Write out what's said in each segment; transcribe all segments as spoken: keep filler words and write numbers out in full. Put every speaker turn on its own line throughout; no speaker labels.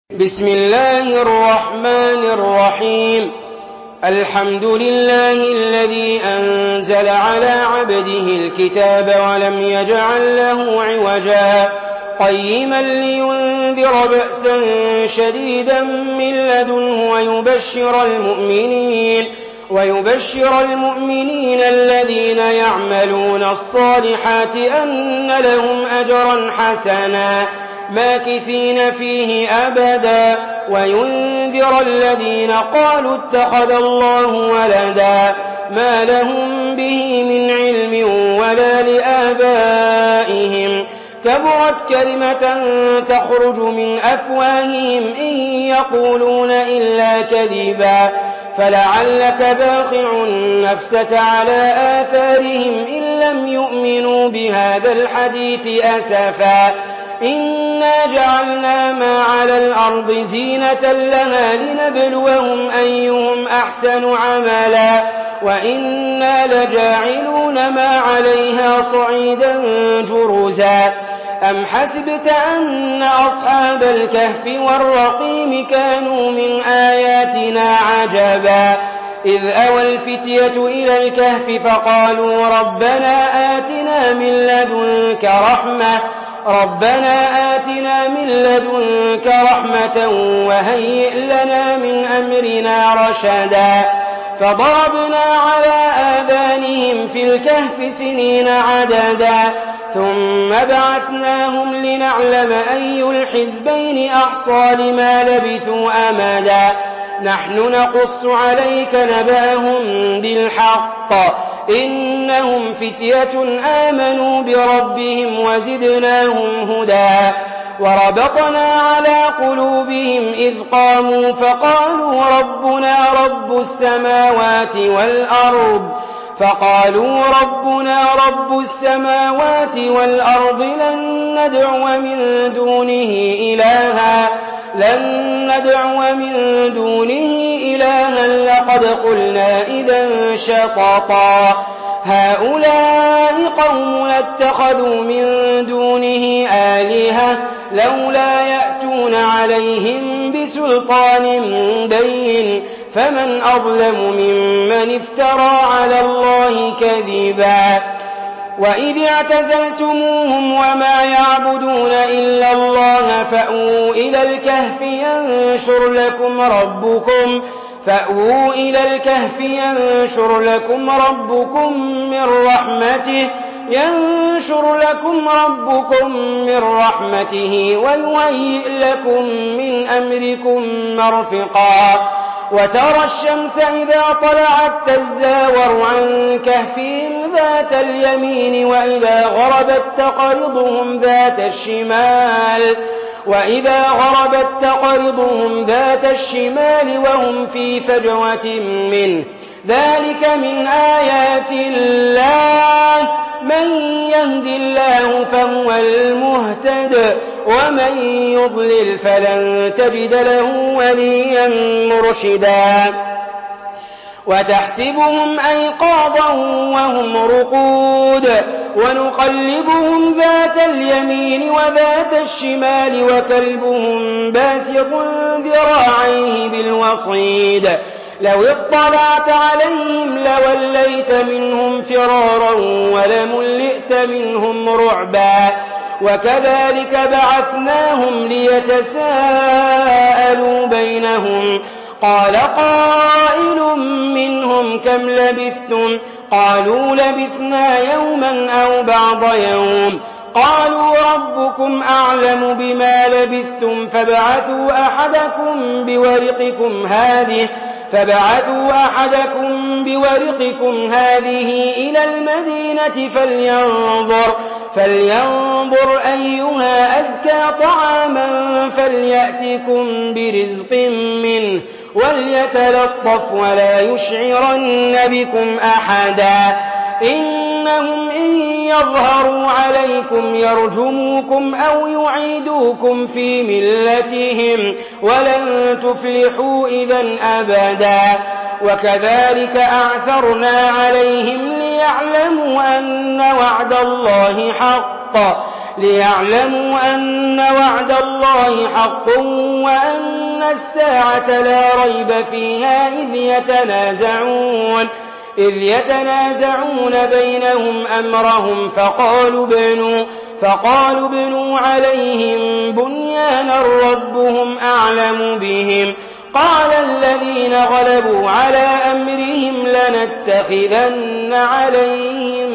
بسم الله الرحمن الرحيم الحمد لله الذي أنزل على عبده الكتاب ولم يجعل له عوجا قيما لينذر بأسا شديدا من لدنه ويبشر المؤمنين ويبشر المؤمنين الذين يعملون الصالحات أن لهم أجرا حسنا ماكثين فيه أبدا وينذر الذين قالوا اتخذ الله ولدا ما لهم به من علم ولا لآبائهم كبرت كلمة تخرج من أفواههم إن يقولون إلا كذبا فلعلك باخع نفسك على آثارهم إن لم يؤمنوا بهذا الحديث أسفا إنا جعلنا ما على الأرض زينة لها لنبلوهم أيهم أحسن عملا وإنا لجاعلون ما عليها صعيدا جرزا أم حسبت أن أصحاب الكهف والرقيم كانوا من آياتنا عجبا إذ أوى الفتية إلى الكهف فقالوا ربنا آتنا من لدنك رحمة ربنا آتنا من لدنك رحمة وهيئ لنا من أمرنا رشدا فضربنا على آذانهم في الكهف سنين عددا ثم بعثناهم لنعلم أي الحزبين أحصى لما لبثوا أمدا نحن نقص عليك نبأهم بالحق إنهم فتية آمنوا بربهم وزدناهم هدى وربطنا على قلوبهم إذ قاموا فقالوا ربنا رب السماوات والأرض فقالوا ربنا رب السماوات والأرض لن ندعو من دونه إلها لن ندعو من دونه إلها لقد قلنا إذا شططا هؤلاء قوم اتخذوا من دونه آلهة لولا يأتون عليهم بسلطان بين فمن أظلم ممن افترى على الله كذبا وإذ اعتزلتموهم وما يعبدون إلا الله فأووا إلى الكهف ينشر لكم ربكم فأووا إلى الكهف ينشر لكم ربكم من رحمته ينشر لكم ربكم من رحمته ويهيئ لكم من أمركم مرفقا وترى الشمس إذا طلعت تزاور عن كهفهم ذات اليمين وإذا غربت تقرضهم ذات الشمال وإذا غربت تقرضهم ذات الشمال وهم في فجوة منه ذلك من آيات الله من يهد الله فهو المهتد ومن يضلل فلن تجد له وليا مرشدا وتحسبهم أيقاظا وهم رقود ونقلبهم ذات اليمين وذات الشمال وكلبهم باسط ذراعيه بالوصيد لو اطلعت عليهم لوليت منهم فرارا ولملئت منهم رعبا وكذلك بعثناهم ليتساءلوا بينهم قال قائل منهم كم لبثتم قالوا لبثنا يوما أو بعض يوم قالوا ربكم أعلم بما لبثتم فابعثوا أحدكم بورقكم هذه فابعثوا أحدكم بورقكم هذه إلى المدينة فلينظر فلينظر أيها أزكى طعاما فليأتكم برزق منه وليتلطف ولا يشعرن بكم أحدا إنهم إن يظهروا عليكم يرجموكم أو يعيدوكم في ملتهم ولن تفلحوا إذن أبدا وكذلك أعثرنا عليهم ليعلموا أن وعد الله حق ليعلموا أن وعد الله حق وأن الساعة لا ريب فيها إذ يتنازعون إذ يتنازعون بينهم أمرهم فقالوا ابنوا فقالوا ابنوا عليهم بنيانا ربهم أعلم بهم قال الذين غلبوا على أمرهم لنتخذن عليهم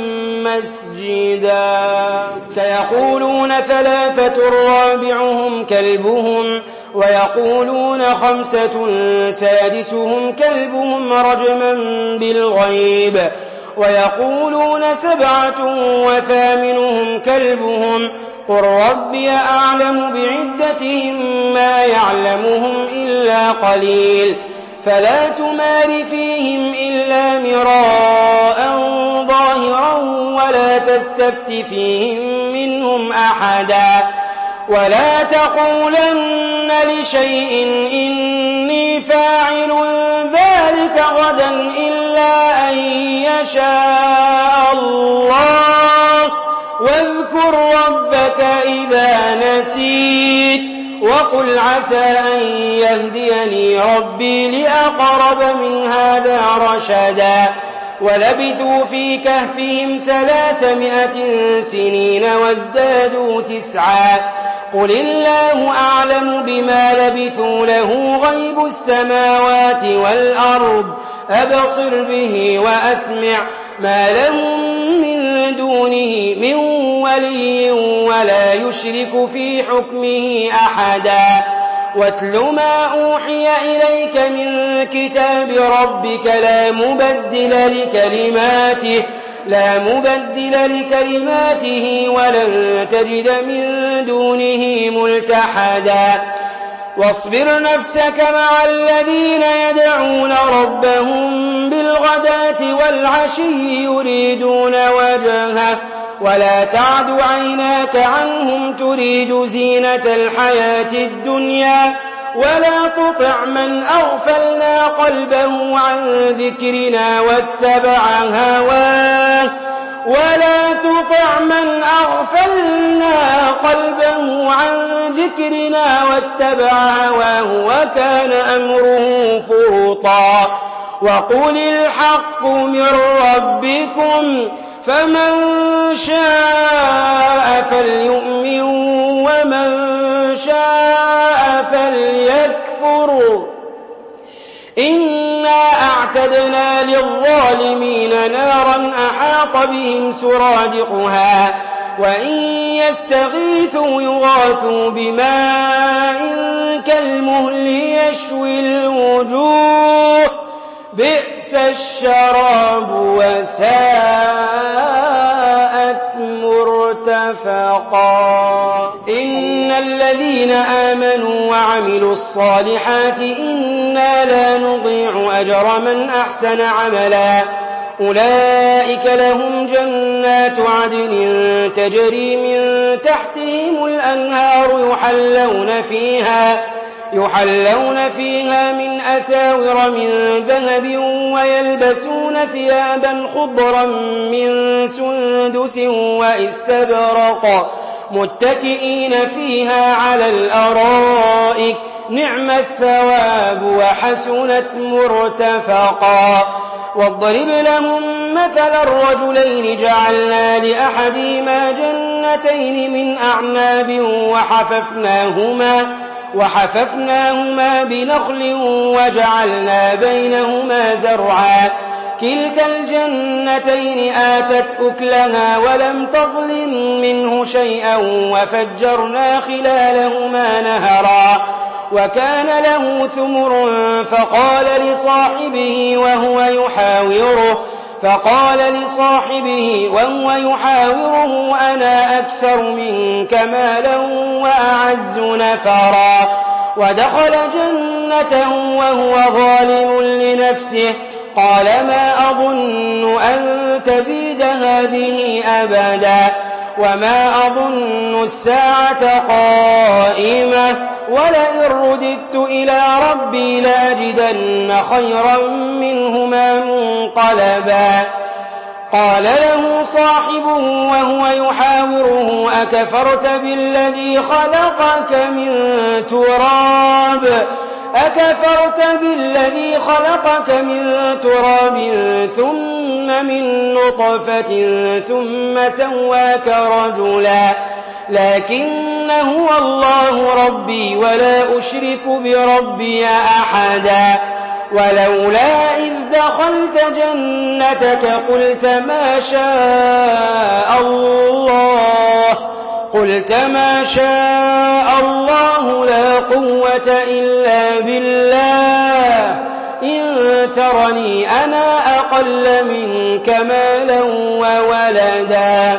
مسجدا سيقولون ثلاثة رابعهم كلبهم ويقولون خمسة سادسهم كلبهم رجما بالغيب ويقولون سبعة وثامنهم كلبهم قل ربي أعلم بعدتهم ما يعلمهم إلا قليل فلا تمار فيهم إلا مراء ظاهرا ولا تستفت فيهم منهم أحدا ولا تقولن لشيء إني فاعل ذلك غدا إلا أن يشاء الله واذكر ربك إذا نسيت وقل عسى أن يهديني ربي لأقرب من هذا رشدا ولبثوا في كهفهم ثلاثمائة سنين وازدادوا تسعا قل الله أعلم بما لبثوا له غيب السماوات والأرض أبصر به وأسمع ما لهم من دونه من ولي ولا يشرك في حكمه أحدا واتل ما أوحي إليك من كتاب ربك لا مبدل لكلماته لا مبدل لكلماته ولن تجد من دونه ملتحدا واصبر نفسك مع الذين يدعون ربهم بالغداة والعشي يريدون وجهه ولا تعد عيناك عنهم تريد زينة الحياة الدنيا ولا تطع من أغفلنا قلبه عن ذكرنا واتبع هواه ولا تطع من أغفلنا قلبه عن ذكرنا واتبع هواه وكان أمره فرطا وقل الحق من ربكم فمن شاء فليؤمن ومن شاء فليكفر إنا أعتدنا للظالمين نارا أحاط بهم سرادقها وإن يستغيثوا يغاثوا بماء كالمهل يشوي الوجوه بئس الشراب وساءت مرتفقا إن الذين آمنوا وعملوا الصالحات إنا لا نضيع أجر من أحسن عملا أولئك لهم جنات عدن تجري من تحتهم الأنهار يحلون فيها يحلون فيها من أساور من ذهب ويلبسون ثيابا خضرا من سندس واستبرق متكئين فيها على الأرائك نعم الثواب وحسنت مرتفقا واضرب لهم مثل الرجلين جعلنا لأحدهما جنتين من أعناب وحففناهما وحففناهما بنخل وجعلنا بينهما زرعا كلتا الجنتين آتت أكلها ولم تظلم منه شيئا وفجرنا خلالهما نهرا وكان له ثمر فقال لصاحبه وهو يحاوره فقال لصاحبه وهو يحاوره أنا أكثر منك مالا وأعز نفرا ودخل جنته وهو ظالم لنفسه قال ما أظن أن تبيد هذه أبدا وما أظن الساعة قائمة ولئن رددت إلى ربي لأجدن خيرا منهما منقلبا قال له صاحبه وهو يحاوره أكفرت بالذي خلقك من تراب أكفرت بالذي خلقك من تراب ثم من نطفة ثم سواك رجلا لكن هو الله ربي ولا أشرك بربي أحدا ولولا إذ دخلت جنتك قلت ما شاء الله قلت ما شاء الله لا قوة إلا بالله إن ترني أنا أقل منك مالا وولدا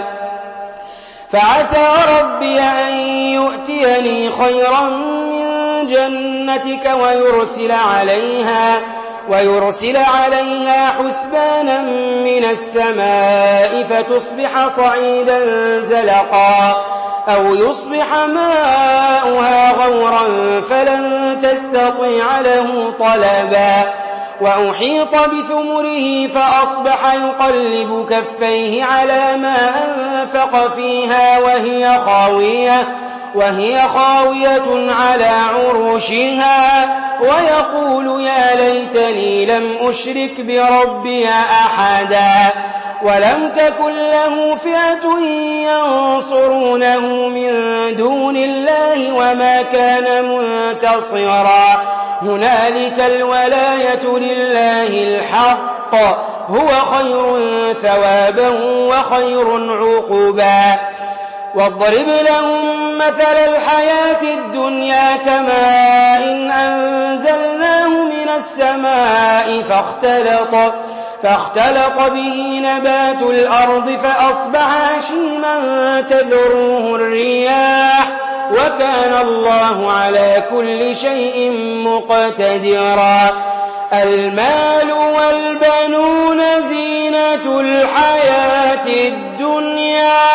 فعسى ربي أن يؤتيني خيرا من جنتك ويرسل عليها ويرسل عليها حسبانا من السماء فتصبح صعيدا زلقا أو يصبح ماؤها غورا فلن تستطيع له طلبا وأحيط بثمره فأصبح يقلب كفيه على ما أنفق فيها وهي خاوية وهي خاوية على عروشها ويقول يا ليتني لم أشرك بربي أحدا ولم تكن له فئة ينصرونه من دون الله وما كان منتصرا هنالك الولاية لله الحق هو خير ثوابا وخير عقبا واضرب لهم مثل الحياة الدنيا كماء إن أنزلناه من السماء فاختلط فاختلط به نبات الأرض فأصبح هشيما تذروه الرياح وكان الله على كل شيء مقتدرا المال والبنون زينة الحياة الدنيا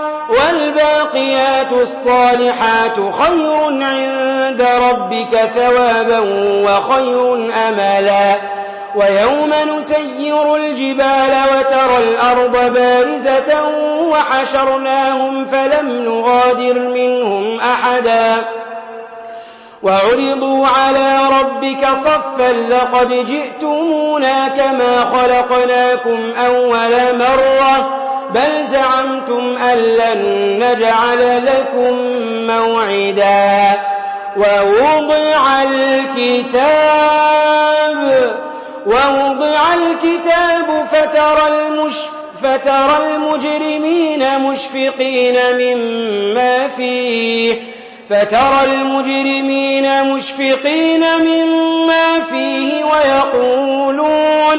والباقيات الصالحات خير عند ربك ثوابا وخير أملا ويوم نسير الجبال وترى الأرض بارزة وحشرناهم فلم نغادر منهم أحدا وعرضوا على ربك صفا لقد جئتمونا كما خلقناكم أول مرة بل زعمتم أن لن نجعل لكم موعدا ووضع الكتاب ووضع الكتاب فترى, المش فترى المجرمين مشفقين مما فيه فترى المجرمين مشفقين مما فيه ويقولون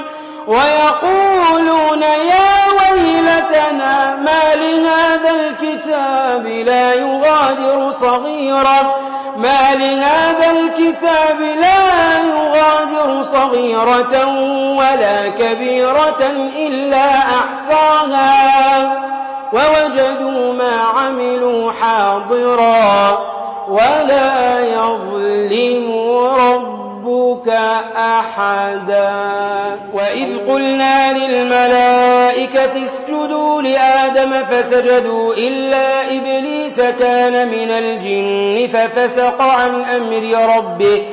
ويقولون يا ويلتنا ما لهذا الكتاب لا يغادر صغيرة ما لهذا الكتاب لا يغادر صغيرة ولا كبيرة إلا أحصاها ووجدوا ما عملوا حاضرا ولا يظلم ربك أحدا وإذ قلنا للملائكة اسجدوا لآدم فسجدوا إلا إبليس كان من الجن ففسق عن أمر ربه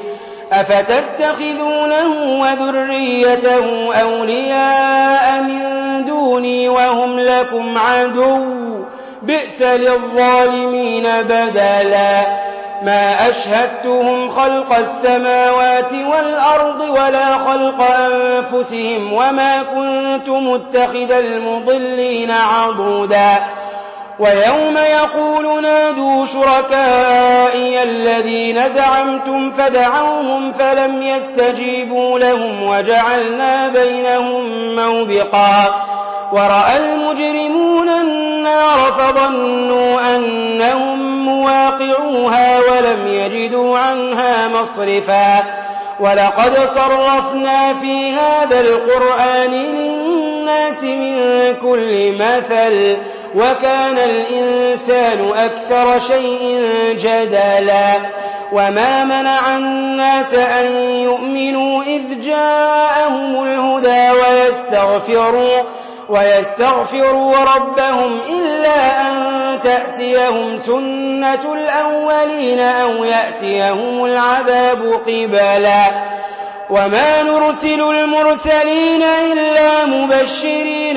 أفتتخذونه وذريته أولياء من دوني وهم لكم عدو بئس للظالمين بدلا ما أشهدتهم خلق السماوات والأرض ولا خلق أنفسهم وما كنت متخذ المضلين عضودا ويوم يقول نادوا شركائي الذين زعمتم فدعوهم فلم يستجيبوا لهم وجعلنا بينهم موبقا ورأى المجرمون النار فظنوا أنهم مواقعوها ولم يجدوا عنها مصرفا ولقد صرفنا في هذا القرآن للناس من كل مثل وكان الإنسان أكثر شيء جدلا وما منع الناس أن يؤمنوا إذ جاءهم الهدى ويستغفروا ويستغفروا ربهم إلا أن تأتيهم سنة الأولين أو يأتيهم العذاب قبلا وما نرسل المرسلين إلا مبشرين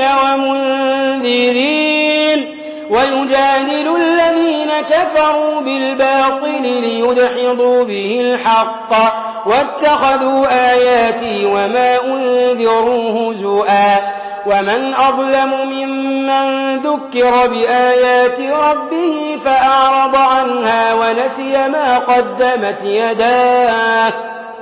ومنذرين ويجادل الذين كفروا بالباطل ليدحضوا به الحق واتخذوا آياتي وما أنذروا هزؤا ومن أظلم ممن ذكر بآيات ربه فأعرض عنها ونسي ما قدمت يداه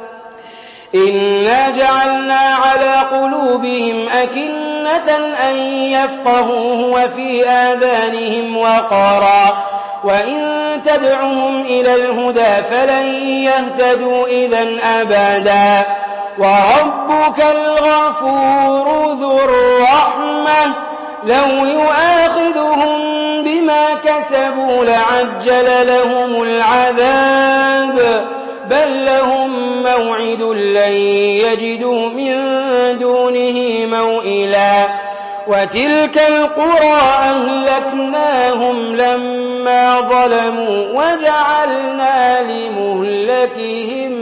إنا جعلنا على قلوبهم أكنة أن يفقهوه وفي آذانهم وقرا وإن تدعهم إلى الهدى فلن يهتدوا إذا أبدا وربك الغفور ذو الرحمة لو يؤاخذهم بما كسبوا لعجل لهم العذاب بل لهم موعد لن يجدوا من دونه موئلا وتلك القرى أهلكناهم لما ظلموا وجعلنا لمهلكهم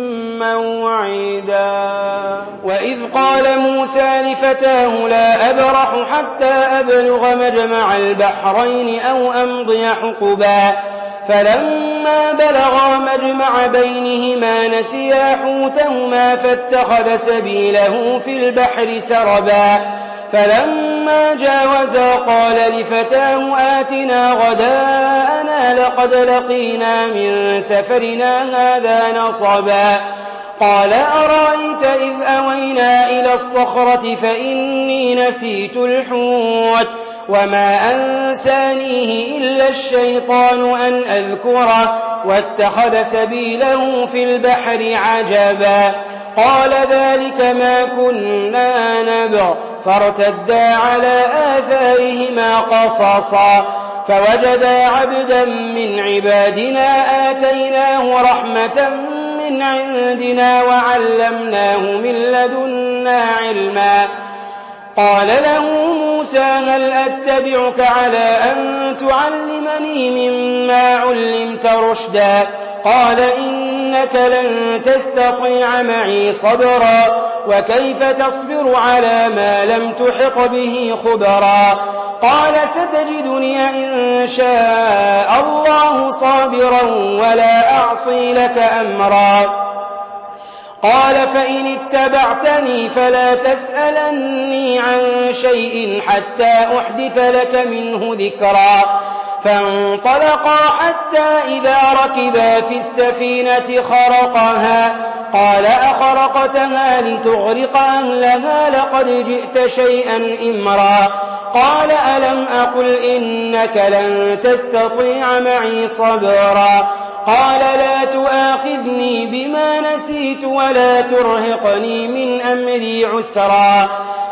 موعدا وإذ قال موسى لفتاه لا أبرح حتى أبلغ مجمع البحرين أو أمضي حقبا فلما بلغا مجمع بينهما نسيا حوتهما فاتخذ سبيله في البحر سربا فلما جاوزا قال لفتاه آتنا غداءنا لقد لقينا من سفرنا هذا نصبا قال أرأيت إذ أوينا إلى الصخرة فإني نسيت الحوت وما أنسانيه إلا الشيطان أن أذكره واتخذ سبيله في البحر عجبا قال ذلك ما كنا نبغ فارتدا على آثارهما قصصا فوجدا عبدا من عبادنا آتيناه رحمة من عندنا وعلمناه من لدنا علما قال له موسى هل أتبعك على أن تعلمني مما علمت رشدا قال إنك لن تستطيع معي صبرا وكيف تصبر على ما لم تحط به خبرا قال ستجدني إن شاء الله صابرا ولا أعصي لك أمرا قال فإن اتبعتني فلا تسألني عن شيء حتى أحدث لك منه ذكرا فانطلقا حتى إذا ركبا في السفينة خرقها قال أخرقتها لتغرق أهلها لقد جئت شيئا إمرا قال ألم أقل إنك لن تستطيع معي صبرا قال لا تؤاخذني بما نسيت ولا ترهقني من أمري عسرا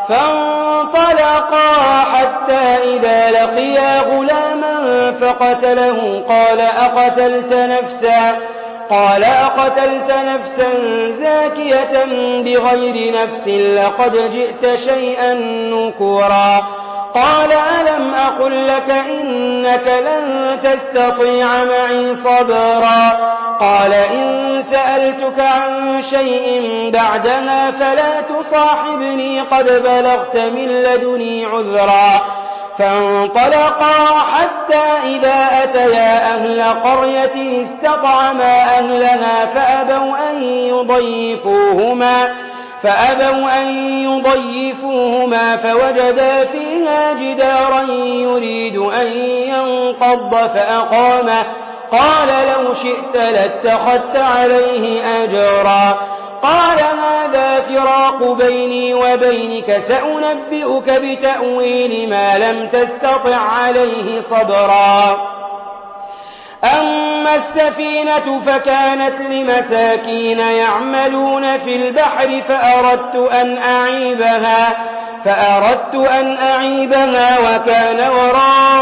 فانطلقا حتى إذا لقيا غلاما فقتله قال أقتلت نفسا قال أقتلت نفسا زاكية بغير نفس لقد جئت شيئا نكرا قال ألم أقل لك إنك لن تستطيع معي صبرا قال إن سألتك عن شيء بعدها فلا تصاحبني قد بلغت من لدني عذرا فانطلقا حتى إذا أتيا أهل قرية استطعما أهلها فأبوا أن يضيفوهما فأبوا أن يضيفوهما فوجدا فيها جدارا يريد أن ينقض فأقامه قال لو شئت لاتخذت عليه أجرا قال هذا فراق بيني وبينك سأنبئك بتأويل ما لم تستطع عليه صبرا أما السفينة فكانت لمساكين يعملون في البحر فأردت أن أعيبها فأردت أن أعيبها وكان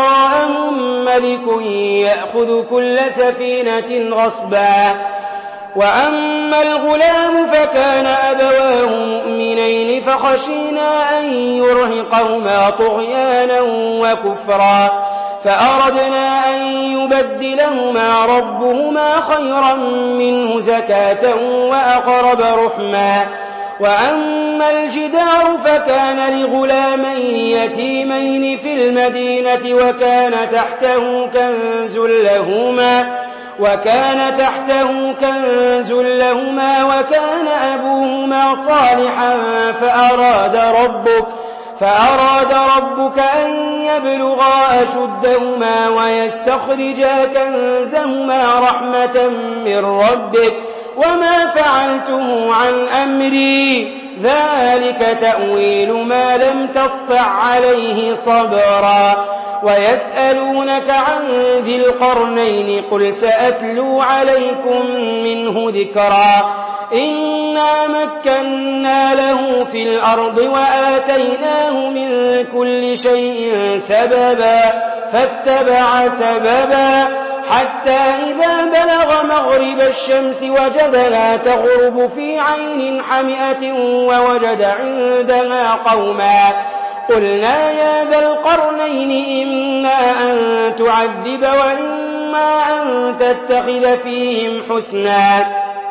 وراءهم ملك يأخذ كل سفينة غصبا وأما الغلام فكان أبواه مؤمنين فخشينا أن يرهقهما طغيانا وكفرا فأردنا أن يبدلهما ربهما خيرا منه زكاة وأقرب رحما وأما الجدار فكان لغلامين يتيمين في المدينة وكان تحته كنز لهما وكان تحته كنز لهما وكان أبوهما صالحا فأراد ربك فأراد ربك أن يبلغا أشدهما ويستخرجا كنزهما رحمة من ربك وما فعلته عن أمري ذلك تأويل ما لم تسطع عليه صبرا ويسألونك عن ذي القرنين قل سأتلو عليكم منه ذكرا إنا مكنا له في الأرض وآتيناه من كل شيء سببا فاتبع سببا حتى إذا بلغ مغرب الشمس وجدها تغرب في عين حمئة ووجد عندها قوما قلنا يا ذا القرنين إما أن تعذب وإما أن تتخذ فيهم حسنا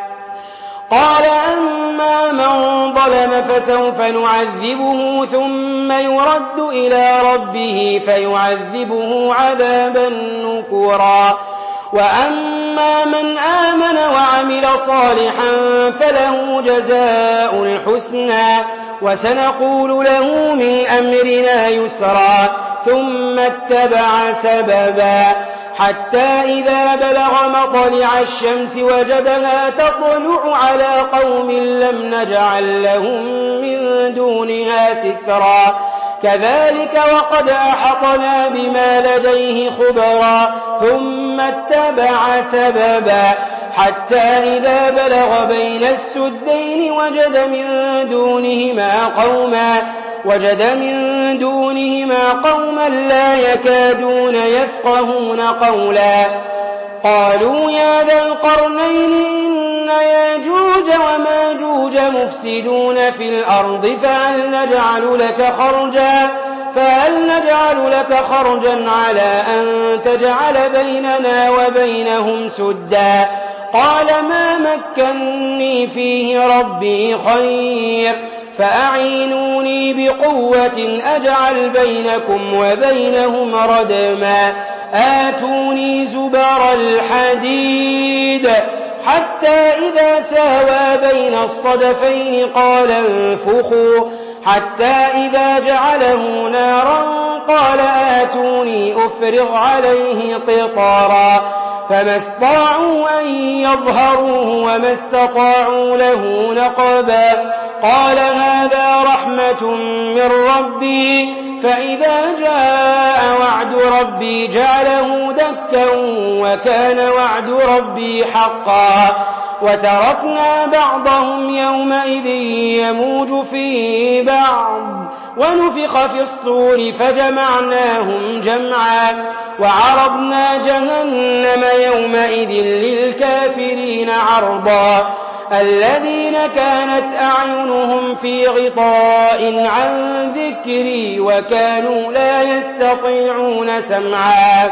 قال أما من ظلم فسوف نعذبه ثم يرد إلى ربه فيعذبه عذابا نكرا وأما من آمن وعمل صالحا فله جزاء الحسنى وسنقول له من أمرنا يسرا ثم اتبع سببا حتى إذا بلغ مطلع الشمس وجدها تطلع على قوم لم نجعل لهم من دونها سترا كذلك وقد أحطنا بما لديه خبرا ثم اتبع سببا حتى إذا بلغ بين السدين وجد من دونهما قوما وجد من دونهما قوما لا يكادون يفقهون قولا قالوا يا ذا القرنين إن ياجوج وماجوج مفسدون في الأرض فهل نجعل لك خرجا فهل نجعل لك خرجا على أن تجعل بيننا وبينهم سدا قال ما مكني فيه ربي خير فأعينوني بقوة أجعل بينكم وبينهم ردما آتوني زبر الحديد حتى إذا ساوى بين الصدفين قال انفخوا حتى إذا جعله نارا قال آتوني أفرغ عليه قطارا فما استطاعوا أن يظهروه وما استطاعوا له نقبا قال هذا رحمة من ربي فإذا جاء وعد ربي جعله دكا وكان وعد ربي حقا وتركنا بعضهم يومئذ يموج في بعض ونفخ في الصور فجمعناهم جمعا وعرضنا جهنم يومئذ للكافرين عرضا الذين كانت أعينهم في غطاء عن ذكري وكانوا لا يستطيعون سمعا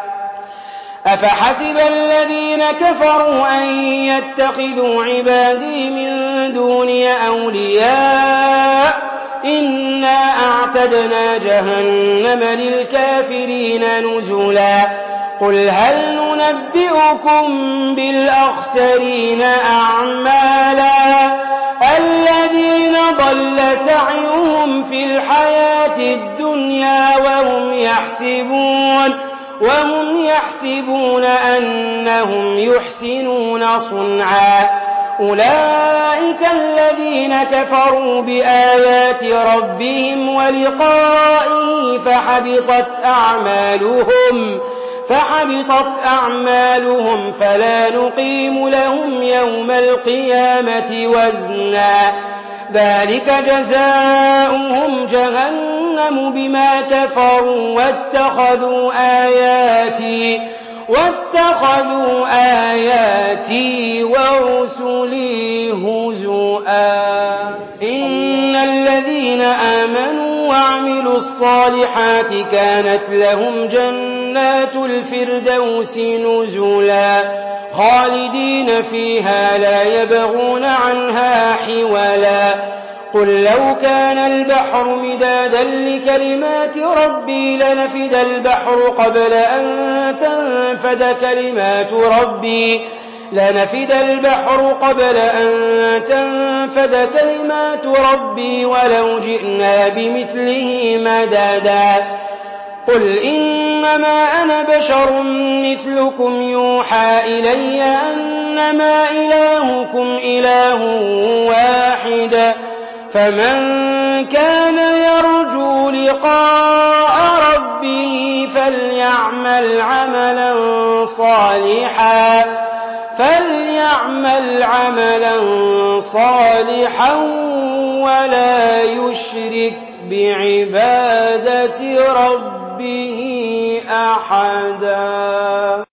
أفحسب الذين كفروا أن يتخذوا عبادي من دوني أولياء إنا أعتدنا جهنم للكافرين نزلا قل هل ننبئكم بالأخسرين أعمالا الذين ضل سعيهم في الحياة الدنيا وهم يحسبون وهم يحسبون أنهم يحسنون صنعا أولئك الذين كفروا بآيات ربهم ولقائه فحبطت أعمالهم فحبطت أعمالهم فلا نقيم لهم يوم القيامة وزنا ذلك جزاؤهم جهنم بما كفروا واتخذوا آياتي واتخذوا آياتي ورسلي هزؤا إن الذين آمنوا وعملوا الصالحات كانت لهم جنات الفردوس نزلا خالدين فيها لا يبغون عنها حولا قل لو كان البحر مدادا لكلمات ربي لنفد البحر قبل أن تنفد كلمات ربي لنفد البحر قبل أن تنفد كلمات ربي ولو جئنا بمثله مددا قل إنما أنا بشر مثلكم يوحى إلي أنما إلهكم إله واحد فمن كان يرجو لقاء ربه فليعمل عملا صالحا فليعمل عملا صالحا ولا يشرك بعبادة ربه أحدا.